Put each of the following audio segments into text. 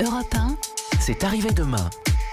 Europe 1, C'est arrivé demain.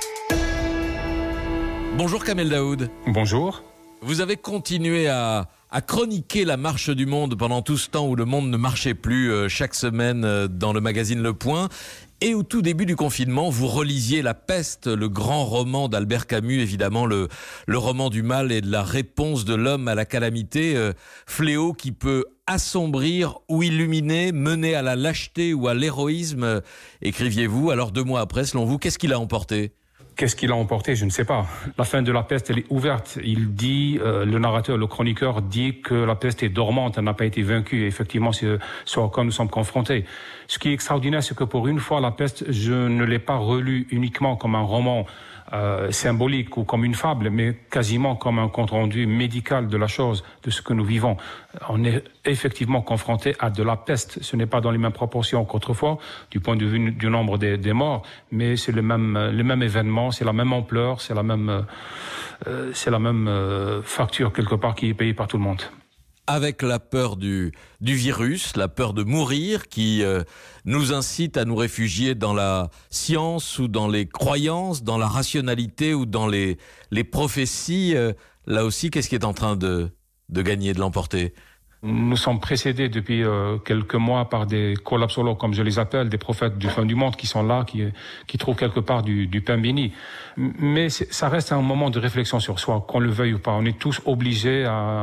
Bonjour Kamel Daoud. Bonjour. Vous avez continué à chroniquer la marche du monde pendant tout ce temps où le monde ne marchait plus chaque semaine dans le magazine Le Point. Et au tout début du confinement, vous relisiez La Peste, le grand roman d'Albert Camus, évidemment le roman du mal et de la réponse de l'homme à la calamité, fléau qui peut assombrir ou illuminer, mener à la lâcheté ou à l'héroïsme, écriviez-vous. Alors 2 mois après, selon vous, qu'est-ce qu'il a emporté ? Qu'est-ce qu'il a emporté? Je ne sais pas. La fin de La Peste, elle est ouverte. Il dit, le narrateur, le chroniqueur dit que la peste est dormante, elle n'a pas été vaincue. Et effectivement, c'est ce à quoi nous sommes confrontés. Ce qui est extraordinaire, c'est que pour une fois, La Peste, je ne l'ai pas relu uniquement comme un roman symbolique ou comme une fable, mais quasiment comme un compte-rendu médical de la chose, de ce que nous vivons. On est effectivement confronté à de la peste. Ce n'est pas dans les mêmes proportions qu'autrefois, du point de vue du nombre des morts, mais c'est le même événement, c'est la même ampleur, c'est la même facture quelque part qui est payée par tout le monde. Avec la peur du virus, la peur de mourir qui nous incite à nous réfugier dans la science ou dans les croyances, dans la rationalité ou dans les prophéties. Là aussi, qu'est-ce qui est en train de gagner, de l'emporter ? Nous sommes précédés depuis quelques mois par des collapsologues, comme je les appelle, des prophètes du fin du monde qui sont là, qui trouvent quelque part du pain béni. Mais ça reste un moment de réflexion sur soi, qu'on le veuille ou pas. On est tous obligés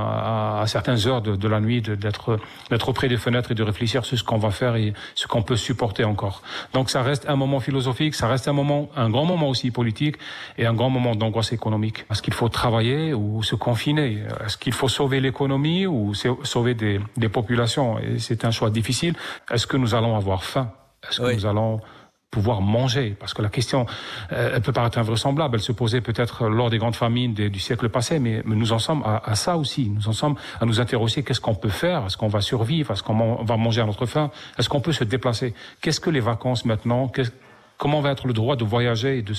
à certaines heures de la nuit d'être auprès des fenêtres et de réfléchir sur ce qu'on va faire et ce qu'on peut supporter encore. Donc ça reste un moment philosophique, ça reste un grand moment aussi politique et un grand moment d'angoisse économique. Est-ce qu'il faut travailler ou se confiner? Est-ce qu'il faut sauver l'économie ou sauver des populations? Et c'est un choix difficile. Est-ce que nous allons avoir faim? Est-ce que nous allons pouvoir manger? Parce que la question, elle peut paraître invraisemblable. Elle se posait peut-être lors des grandes famines du siècle passé, mais nous en sommes à ça aussi. Nous en sommes à nous interroger qu'est-ce qu'on peut faire? Est-ce qu'on va survivre? Est-ce qu'on va manger à notre faim? Est-ce qu'on peut se déplacer? Qu'est-ce que les vacances maintenant? Comment va être le droit de voyager et de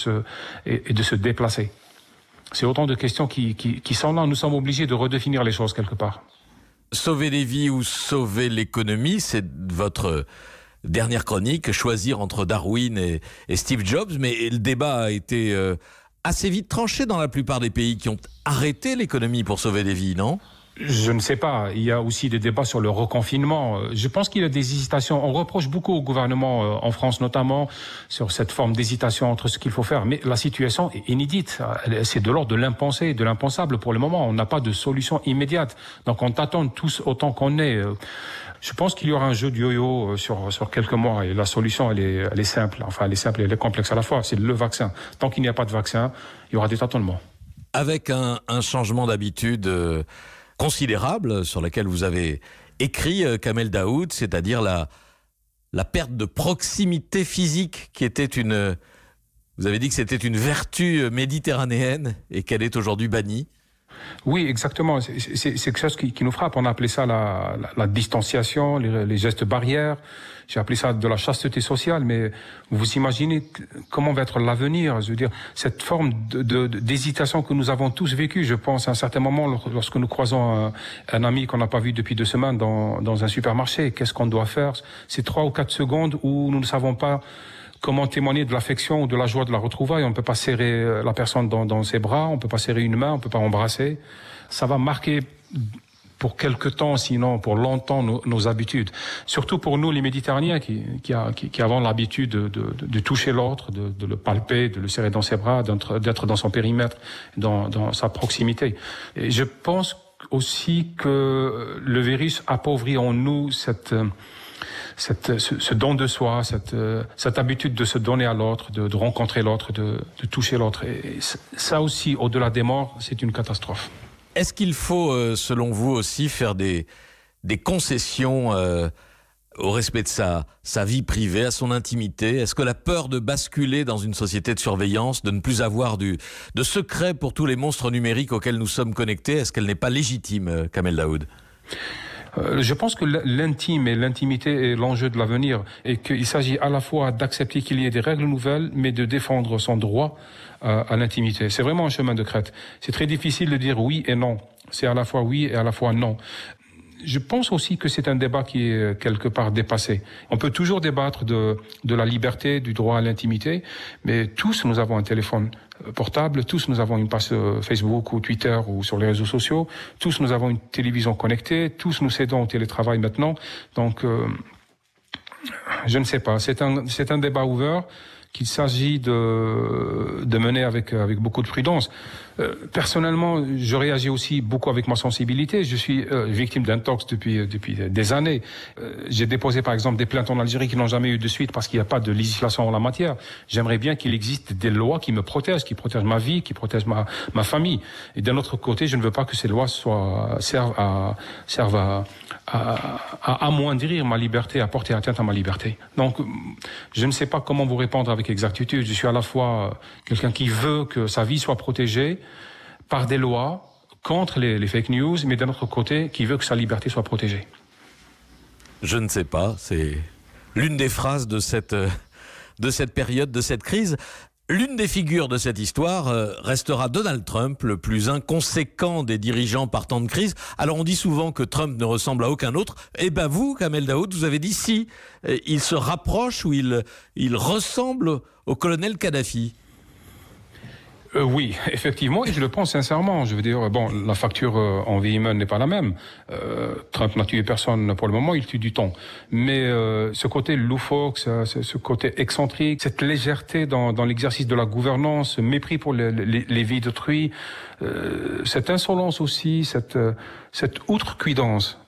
se déplacer? C'est autant de questions qui sont là. Nous sommes obligés de redéfinir les choses quelque part. Sauver des vies ou sauver l'économie, c'est votre dernière chronique, choisir entre Darwin et Steve Jobs, mais le débat a été assez vite tranché dans la plupart des pays qui ont arrêté l'économie pour sauver des vies, non ? Je ne sais pas. Il y a aussi des débats sur le reconfinement. Je pense qu'il y a des hésitations. On reproche beaucoup au gouvernement, en France notamment, sur cette forme d'hésitation entre ce qu'il faut faire. Mais la situation est inédite. C'est de l'ordre de l'impensé, de l'impensable pour le moment. On n'a pas de solution immédiate. Donc on tâtonne tous autant qu'on est. Je pense qu'il y aura un jeu de yo-yo sur quelques mois. Et la solution, elle est simple. Enfin, elle est simple et elle est complexe à la fois. C'est le vaccin. Tant qu'il n'y a pas de vaccin, il y aura des tâtonnements. Avec un changement d'habitude considérable sur laquelle vous avez écrit, Kamel Daoud, c'est-à-dire la perte de proximité physique qui était vous avez dit que c'était une vertu méditerranéenne et qu'elle est aujourd'hui bannie. Oui, exactement. C'est quelque chose qui nous frappe. On a appelé ça la distanciation, les gestes barrières. J'ai appelé ça de la chasteté sociale. Mais vous imaginez comment va être l'avenir? Je veux dire, cette forme d'hésitation que nous avons tous vécue, je pense, à un certain moment, lorsque nous croisons un ami qu'on n'a pas vu depuis 2 semaines dans un supermarché. Qu'est-ce qu'on doit faire? C'est 3 ou 4 secondes où nous ne savons pas comment témoigner de l'affection ou de la joie de la retrouvaille. On ne peut pas serrer la personne dans ses bras, on ne peut pas serrer une main, on ne peut pas embrasser. Ça va marquer pour quelque temps, sinon pour longtemps, nos habitudes. Surtout pour nous, les Méditerranéens, qui avons l'habitude de toucher l'autre, de le palper, de le serrer dans ses bras, d'être dans son périmètre, dans sa proximité. Et je pense aussi que le virus appauvrit en nous ce don de soi, cette habitude de se donner à l'autre, de rencontrer l'autre, de toucher l'autre. Et ça aussi, au-delà des morts, c'est une catastrophe. Est-ce qu'il faut, selon vous aussi, faire des concessions au respect de sa vie privée, à son intimité? Est-ce que la peur de basculer dans une société de surveillance, de ne plus avoir de secret pour tous les monstres numériques auxquels nous sommes connectés, est-ce qu'elle n'est pas légitime, Kamel Daoud ? Je pense que l'intime et l'intimité est l'enjeu de l'avenir et qu'il s'agit à la fois d'accepter qu'il y ait des règles nouvelles, mais de défendre son droit à l'intimité. C'est vraiment un chemin de crête. C'est très difficile de dire oui et non. C'est à la fois oui et à la fois non. je pense aussi que c'est un débat qui est quelque part dépassé. On peut toujours débattre de la liberté, du droit à l'intimité, mais tous nous avons un téléphone portable, tous nous avons une page Facebook ou Twitter ou sur les réseaux sociaux, tous nous avons une télévision connectée, tous nous cédons au télétravail maintenant. Donc, je ne sais pas. C'est un débat ouvert qu'il s'agit de mener avec beaucoup de prudence. Personnellement, je réagis aussi beaucoup avec ma sensibilité. Je suis victime d'intox depuis des années. J'ai déposé par exemple des plaintes en Algérie qui n'ont jamais eu de suite parce qu'il n'y a pas de législation en la matière. J'aimerais bien qu'il existe des lois qui me protègent, qui protègent ma vie, qui protègent ma famille. Et d'un autre côté, je ne veux pas que ces lois servent à amoindrir ma liberté, à porter atteinte à ma liberté. Donc, je ne sais pas comment vous répondre avec exactitude. Je suis à la fois quelqu'un qui veut que sa vie soit protégée par des lois contre les fake news, mais d'un autre côté, qui veut que sa liberté soit protégée. Je ne sais pas, c'est l'une des phrases de cette période, de cette crise. L'une des figures de cette histoire restera Donald Trump, le plus inconséquent des dirigeants partant de crise. Alors on dit souvent que Trump ne ressemble à aucun autre. Eh ben vous, Kamel Daoud, vous avez dit si. Il se rapproche ou il ressemble au colonel Kadhafi. Oui, effectivement, et je le pense sincèrement. Je veux dire, bon, la facture en vie humaine n'est pas la même. Trump n'a tué personne pour le moment, il tue du temps. Mais ce côté loufoque, ce côté excentrique, cette légèreté dans l'exercice de la gouvernance, ce mépris pour les vies d'autrui, cette insolence aussi, cette outrecuidance.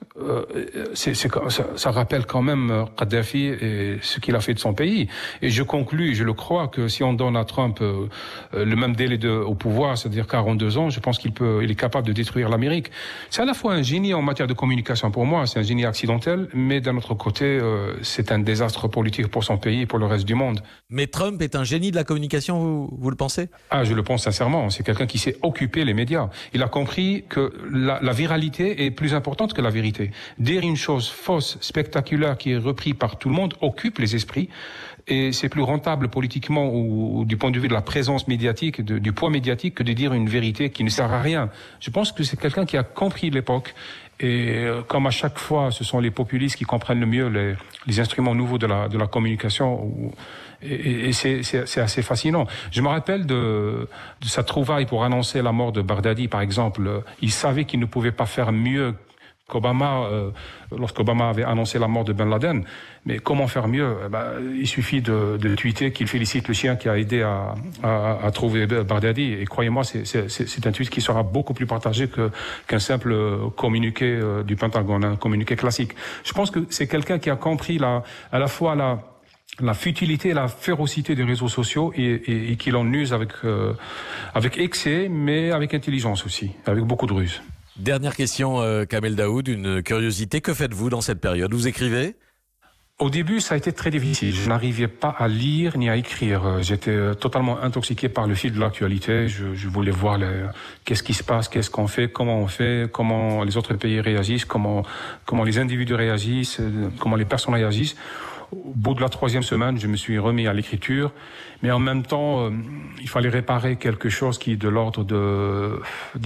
Ça rappelle quand même Kadhafi et ce qu'il a fait de son pays. Et je conclus, je le crois, que si on donne à Trump le même délai au pouvoir, c'est-à-dire 42 ans, je pense qu'il est capable de détruire l'Amérique. C'est à la fois un génie en matière de communication pour moi, c'est un génie accidentel, mais d'un autre côté, c'est un désastre politique pour son pays et pour le reste du monde. Mais Trump est un génie de la communication, vous le pensez ? Ah, je le pense sincèrement. C'est quelqu'un qui sait occuper les médias. Il a compris que la viralité est plus importante que la vérité. Dire une chose fausse, spectaculaire, qui est reprise par tout le monde, occupe les esprits. Et c'est plus rentable politiquement ou du point de vue de la présence médiatique, du poids médiatique, que de dire une vérité qui ne sert à rien. Je pense que c'est quelqu'un qui a compris l'époque. Et comme à chaque fois, ce sont les populistes qui comprennent le mieux les instruments nouveaux de la communication. Et c'est assez fascinant. Je me rappelle de sa trouvaille pour annoncer la mort de Baghdadi, par exemple. Il savait qu'il ne pouvait pas faire mieux qu'Obama, lorsqu'Obama avait annoncé la mort de Ben Laden. Mais comment faire mieux ? Il suffit de tweeter qu'il félicite le chien qui a aidé à trouver Baghdadi. Et croyez-moi, c'est un tweet qui sera beaucoup plus partagé qu'un simple communiqué du Pentagone, un communiqué classique. Je pense que c'est quelqu'un qui a compris à la fois la futilité et la férocité des réseaux sociaux et qui l'en use avec excès, mais avec intelligence aussi, avec beaucoup de ruse. Dernière question, Kamel Daoud, une curiosité. Que faites-vous dans cette période ? Vous écrivez ? Au début, ça a été très difficile. Je n'arrivais pas à lire ni à écrire. J'étais totalement intoxiqué par le fil de l'actualité. Je voulais voir qu'est-ce qui se passe, qu'est-ce qu'on fait, comment les autres pays réagissent, comment les individus réagissent, comment les personnes réagissent. Au bout de la 3e semaine, je me suis remis à l'écriture, mais en même temps, il fallait réparer quelque chose qui est de l'ordre de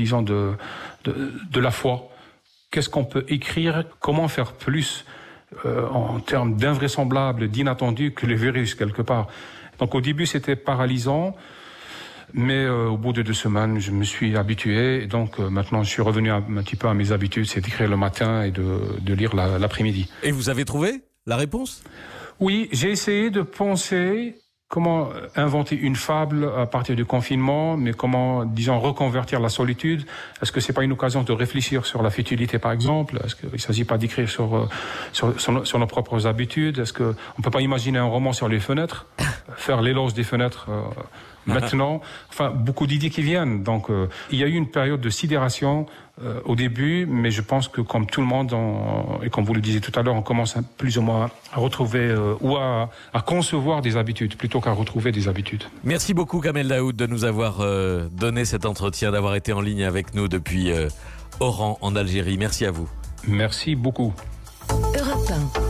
la foi. Qu'est-ce qu'on peut écrire ? Comment faire plus en termes d'invraisemblable, d'inattendu que le virus quelque part. Donc au début, c'était paralysant. Mais au bout de 2 semaines, je me suis habitué. Et donc maintenant, je suis revenu un petit peu à mes habitudes, c'est d'écrire le matin et de lire l'après-midi. Et vous avez trouvé la réponse ? Oui, j'ai essayé de penser comment inventer une fable à partir du confinement, mais comment, disons, reconvertir la solitude. Est-ce que c'est pas une occasion de réfléchir sur la futilité, par exemple ? Est-ce qu'il ne s'agit pas d'écrire sur nos propres habitudes ? Est-ce qu'on ne peut pas imaginer un roman sur les fenêtres ? Faire l'éloge des fenêtres maintenant, enfin beaucoup d'idées qui viennent. Donc il y a eu une période de sidération au début, mais je pense que comme tout le monde, et comme vous le disiez tout à l'heure, on commence plus ou moins à retrouver ou à concevoir des habitudes plutôt qu'à retrouver des habitudes. Merci beaucoup Kamel Daoud de nous avoir donné cet entretien, d'avoir été en ligne avec nous depuis Oran en Algérie. Merci à vous. Merci beaucoup. Europe 1.